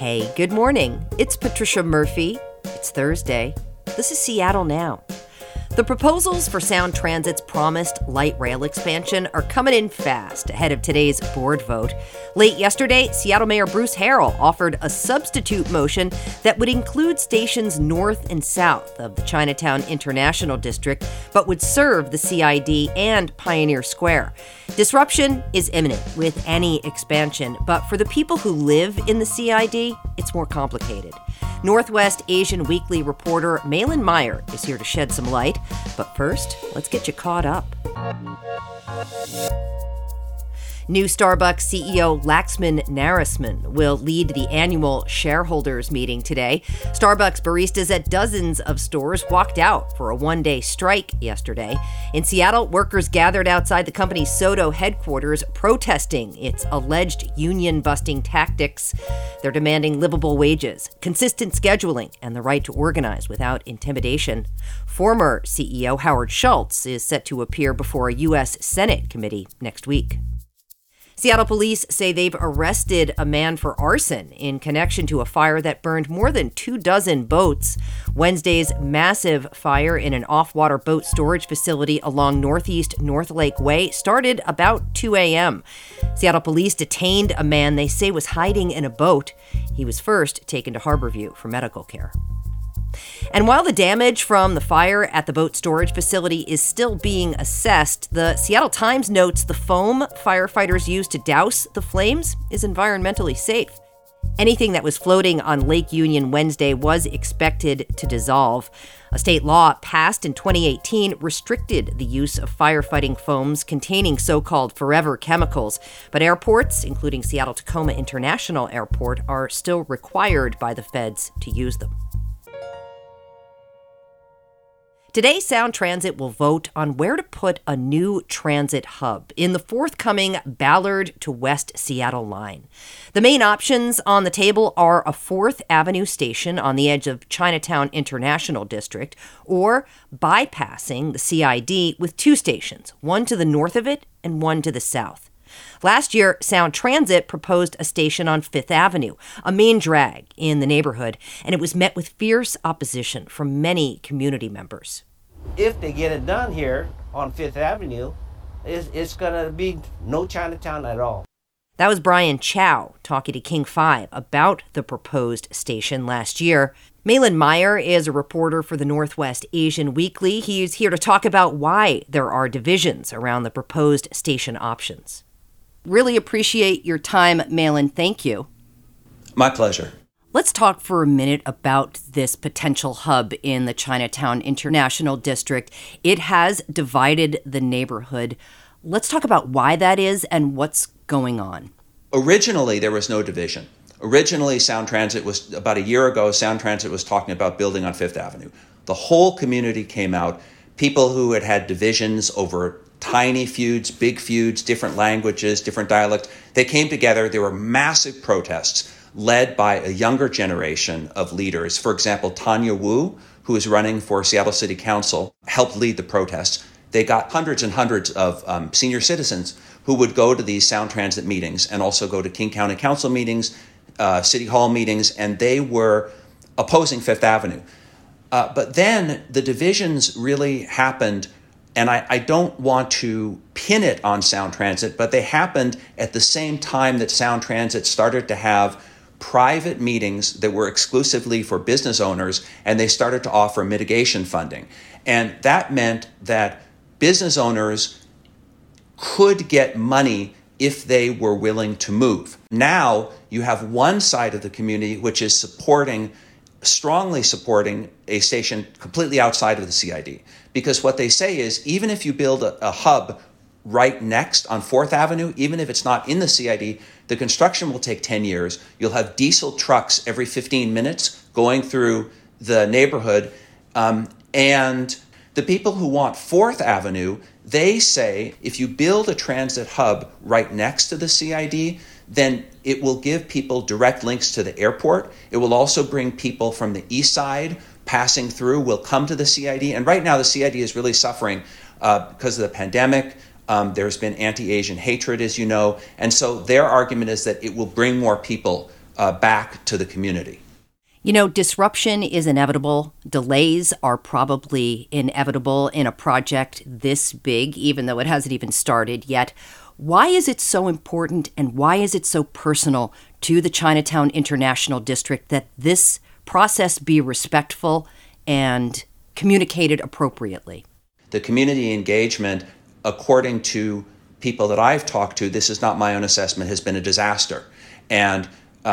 Hey, good morning. It's Patricia Murphy. It's Thursday. This is Seattle Now. The proposals for Sound Transit's promised light rail expansion are coming in fast ahead of today's board vote. Late yesterday, Seattle Mayor Bruce Harrell offered a substitute motion that would include stations north and south of the Chinatown International District, but would serve the CID and Pioneer Square. Disruption is imminent with any expansion, but for the people who live in the CID, it's more complicated. Northwest Asian Weekly reporter Malin Meyer is here to shed some light. But first, let's get you caught up. New Starbucks CEO Laxman Narasimhan will lead the annual shareholders meeting today. Starbucks baristas at dozens of stores walked out for a one-day strike yesterday. In Seattle, workers gathered outside the company's SoDo headquarters protesting its alleged union-busting tactics. They're demanding livable wages, consistent scheduling, and the right to organize without intimidation. Former CEO Howard Schultz is set to appear before a U.S. Senate committee next week. Seattle police say they've arrested a man for arson in connection to a fire that burned more than 24 boats. Wednesday's massive fire in an off-water boat storage facility along Northeast North Lake Way started about 2 a.m. Seattle police detained a man they say was hiding in a boat. He was first taken to Harborview for medical care. And while the damage from the fire at the boat storage facility is still being assessed, the Seattle Times notes the foam firefighters used to douse the flames is environmentally safe. Anything that was floating on Lake Union Wednesday was expected to dissolve. A state law passed in 2018 restricted the use of firefighting foams containing so-called forever chemicals, but airports, including Seattle-Tacoma International Airport, are still required by the feds to use them. Today, Sound Transit will vote on where to put a new transit hub in the forthcoming Ballard to West Seattle line. The main options on the table are a 4th Avenue station on the edge of Chinatown International District, or bypassing the CID with 2 stations, one to the north of it and one to the south. Last year, Sound Transit proposed a station on 5th Avenue, a main drag in the neighborhood, and it was met with fierce opposition from many community members. If they get it done here on 5th Avenue, it's going to be no Chinatown at all. That was Brian Chow talking to King 5 about the proposed station last year. Malin Meyer is a reporter for the Northwest Asian Weekly. He's here to talk about why there are divisions around the proposed station options. Really appreciate your time, Malin. Thank you. My pleasure. Let's talk for a minute about this potential hub in the Chinatown International District. It has divided the neighborhood. Let's talk about why that is and what's going on. Originally, there was no division. Originally, Sound Transit was, about a year ago, Sound Transit was talking about building on 5th Avenue. The whole community came out, people who had had divisions over tiny feuds, big feuds, different languages, different dialects. They came together. There were massive protests led by a younger generation of leaders. For example, Tanya Wu, who is running for Seattle City Council, helped lead the protests. They got hundreds and hundreds of senior citizens who would go to these Sound Transit meetings and also go to King County Council meetings, City Hall meetings, and they were opposing 5th Avenue. But then the divisions really happened. And I don't want to pin it on Sound Transit, but they happened at the same time that Sound Transit started to have private meetings that were exclusively for business owners, and they started to offer mitigation funding. And that meant that business owners could get money if they were willing to move. Now you have one side of the community which is strongly supporting a station completely outside of the CID. Because what they say is, even if you build a hub right next on 4th Avenue, even if it's not in the CID, the construction will take 10 years. You'll have diesel trucks every 15 minutes going through the neighborhood. And the people who want 4th Avenue, they say if you build a transit hub right next to the CID, then it will give people direct links to the airport. It will also bring people from the east side passing through will come to the CID. And right now the CID is really suffering because of the pandemic. There's been anti-Asian hatred, as you know. And so their argument is that it will bring more people back to the community. You know, disruption is inevitable. Delays are probably inevitable in a project this big, even though it hasn't even started yet. Why is it so important and why is it so personal to the Chinatown International District that this process be respectful and communicated appropriately? The community engagement, according to people that I've talked to, this is not my own assessment, has been a disaster. And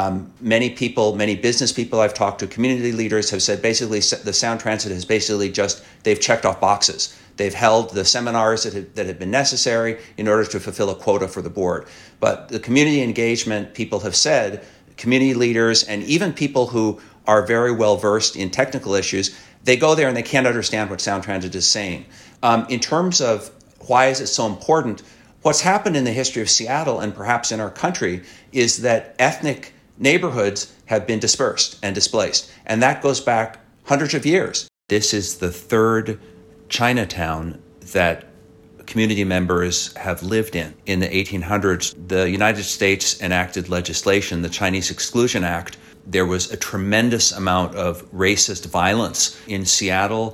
many business people I've talked to, community leaders have said basically the Sound Transit has basically they've checked off boxes. They've held the seminars that have been necessary in order to fulfill a quota for the board. But the community engagement, people have said, community leaders and even people who are very well versed in technical issues, they go there and they can't understand what Sound Transit is saying. In terms of why is it so important, what's happened in the history of Seattle and perhaps in our country is that ethnic neighborhoods have been dispersed and displaced. And that goes back hundreds of years. This is the third Chinatown that community members have lived in. In the 1800s, the United States enacted legislation, the Chinese Exclusion Act. There was a tremendous amount of racist violence in Seattle.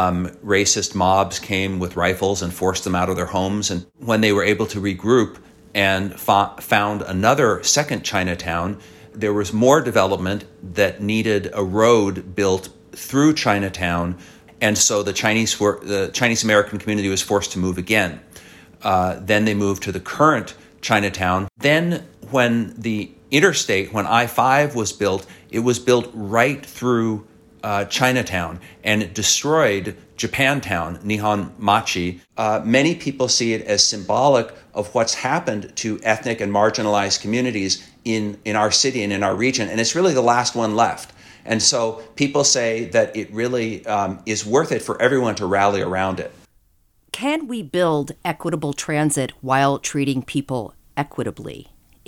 Racist mobs came with rifles and forced them out of their homes. And when they were able to regroup and found another second Chinatown, there was more development that needed a road built through Chinatown. And so the Chinese American community was forced to move again. Then they moved to the current Chinatown. Then when the interstate, when I-5 was built, it was built right through Chinatown, and it destroyed Japantown, Nihon Machi. Many people see it as symbolic of what's happened to ethnic and marginalized communities in our city and in our region, and it's really the last one left. And so people say that it really is worth it for everyone to rally around it. Can we build equitable transit while treating people equitably?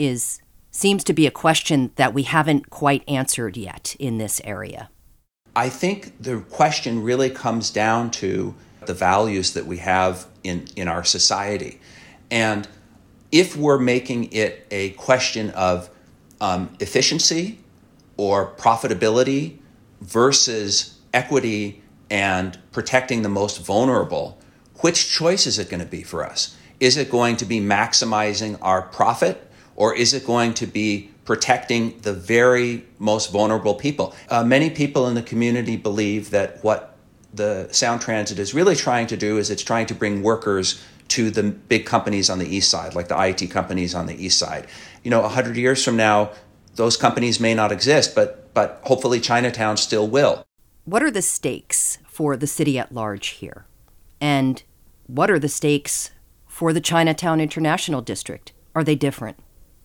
Seems to be a question that we haven't quite answered yet in this area. I think the question really comes down to the values that we have in our society. And if we're making it a question of efficiency or profitability versus equity and protecting the most vulnerable, which choice is it going to be for us? Is it going to be maximizing our profit, or is it going to be protecting the very most vulnerable people? Many people in the community believe that what the Sound Transit is really trying to do is it's trying to bring workers to the big companies on the east side, like the IT companies on the east side. 100 years from now, those companies may not exist, but hopefully Chinatown still will. What are the stakes for the city at large here? And what are the stakes for the Chinatown International District? Are they different?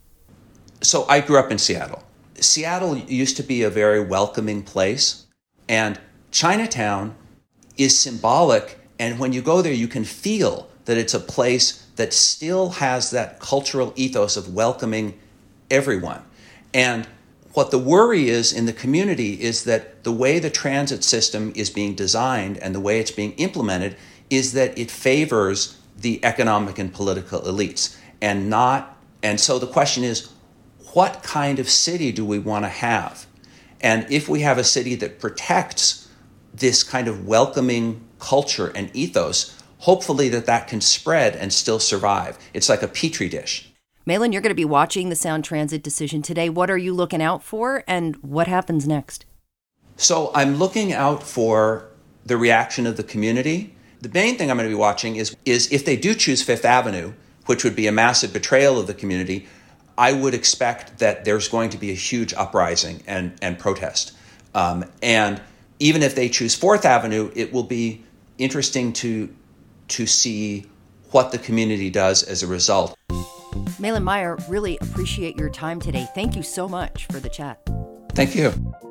So I grew up in Seattle. Seattle used to be a very welcoming place, and Chinatown is symbolic, and when you go there, you can feel that it's a place that still has that cultural ethos of welcoming everyone. And what the worry is in the community is that the way the transit system is being designed and the way it's being implemented is that it favors the economic and political elites and so the question is, what kind of city do we want to have? And if we have a city that protects this kind of welcoming culture and ethos, hopefully that can spread and still survive. It's like a petri dish. Malin, you're going to be watching the Sound Transit decision today. What are you looking out for, and what happens next? So I'm looking out for the reaction of the community. The main thing I'm going to be watching is if they do choose Fifth Avenue, which would be a massive betrayal of the community, I would expect that there's going to be a huge uprising and protest. And even if they choose Fourth Avenue, it will be interesting to see what the community does as a result. Malin Meyer, really appreciate your time today. Thank you so much for the chat. Thank you.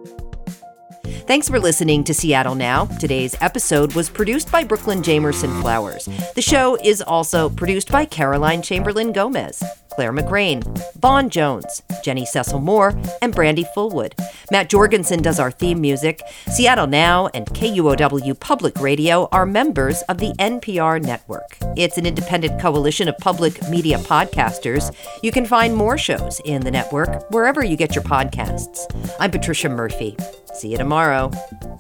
Thanks for listening to Seattle Now. Today's episode was produced by Brooklyn Jamerson Flowers. The show is also produced by Caroline Chamberlain Gomez, Claire McGrain, Vaughn Jones, Jenny Cecil Moore, and Brandy Fullwood. Matt Jorgensen does our theme music. Seattle Now and KUOW Public Radio are members of the NPR network. It's an independent coalition of public media podcasters. You can find more shows in the network wherever you get your podcasts. I'm Patricia Murphy. See you tomorrow.